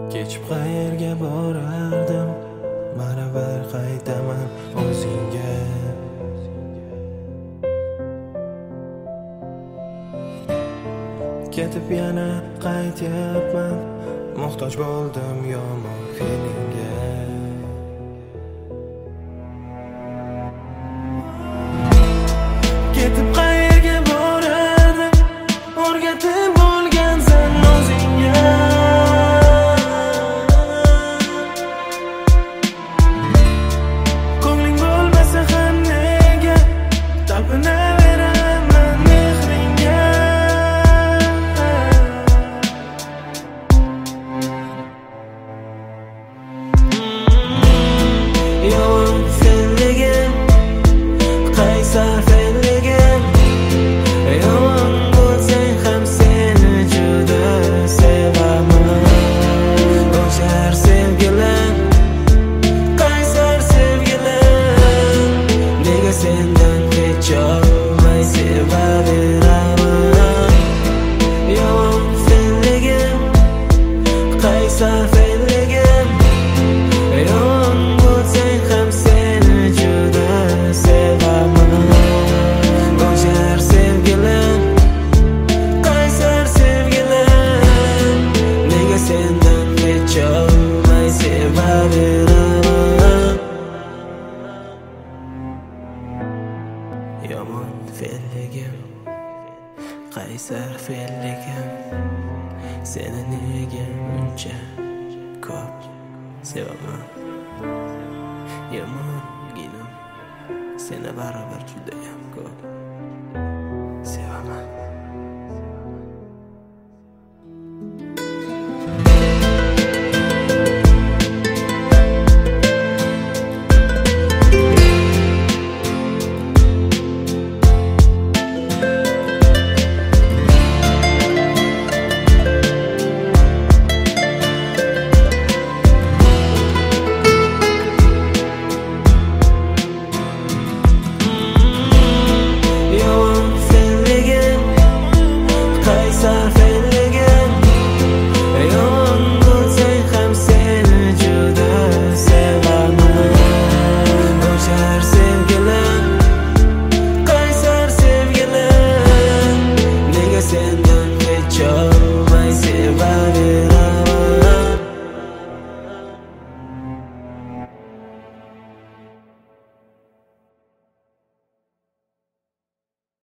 Kechib qayerga borardim, baribir qaytaman o'zingga. Ketib yana qaytyapman, muhtoj bo'ldim yomon feelingga. Ketib qayerga borardim, o'rgatib bo'lgansan o'zingga. Ko'ngling bo'lmasa ham nega talpinaveraman mehringga. Yomon senligim, qaysar fe'ligim. Yomon bo'lsang ham seni juda sevaman. Go'zal sevgilim, qaysar sevgilim. Nega sendan kecholmay sevaveraman. Yomon senligim, qaysar fe'ligim. Yomon bo'lsang ham seni juda sevaman. Go'zal sevgilim, qaysar sevgilim. Nega sendan kecholmay sevaveraman. Yomon fe'ligim, qaysar fe'ligim. Seni nega uncha ko'p sevaman. Yomonginim, seni baribir judayam ko'p sevaman. Qaysar fe'ligim.